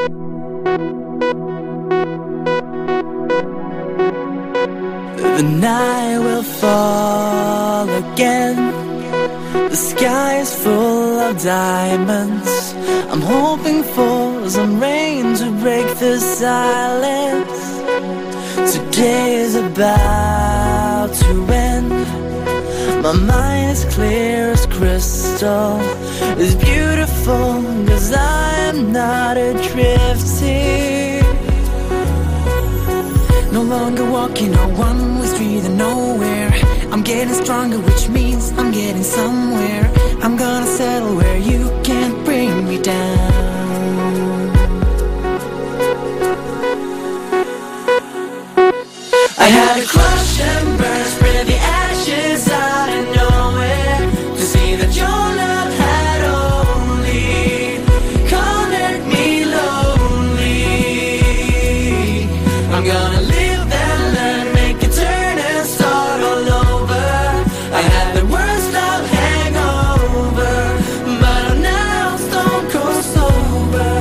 The night will fall again. The sky is full of diamonds. I'm hoping for some rain to break the silence. Today is about to end. My mind is clear as crystal. It's beautiful, 'cause I'm not adrift. No longer walking on one-way street of nowhere. I'm getting stronger, which means I'm getting somewhere. I'm gonna settle where you can't bring me down. I had a crush and burn, spread the ashes out of nowhere, to see that your love had only colored me lonely. I'm gonna live and learn, make a turn and start all over. I had the worst love hangover, but I'm now stone cold sober.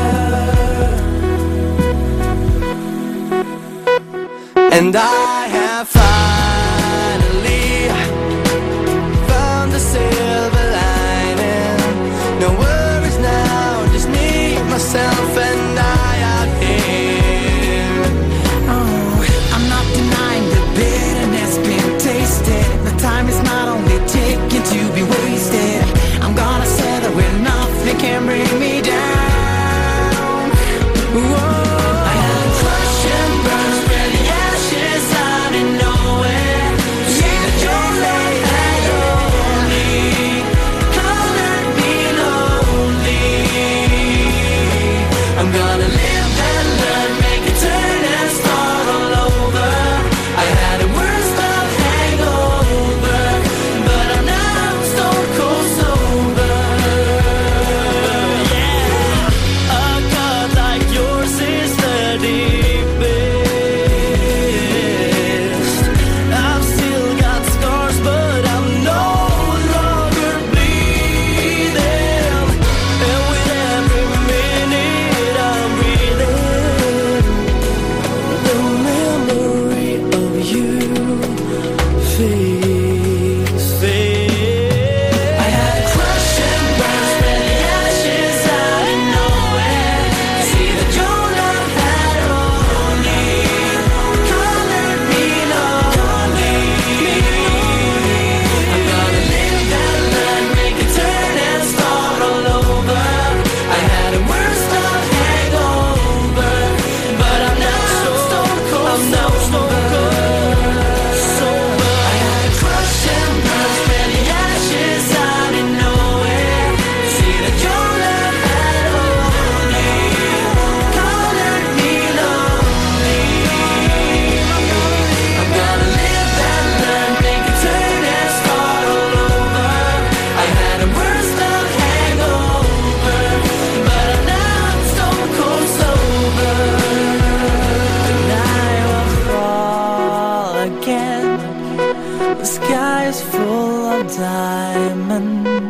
And I have finally found the silver lining. No worries now, just me, myself, and I out here. Oh, I'm not denying the bitterness been tasted. The time is not only taken to be wasted. I'm gonna settle where nothing can bring me down. Whoa. I had a crush and burn, spread the ashes out of nowhere. See that your love had only colored me lonely. I'm gonna live and learn, make a turn and start all over. I had a worst love hangover, but I'm now stone cold sober. Yeah, a cut like yours is the deepest. I've still got scars, but I'm no longer bleeding. And with every minute I'm breathing, the memory of you fades. I had a crush and burn, spread the ashes out of nowhere. See that your love had only colored me lonely. I'm gonna live and learn, make a turn and start all over. I had a worst love hangover, but I'm now stone cold sober. I had a crush and burn, spread the ashes out of nowhere. See that your love had only colored me lonely. I'm gonna live and learn, make a turn and start all over. I had a worst love hangover, but I'm now stone cold sober. The night will fall again. The sky is full of diamonds.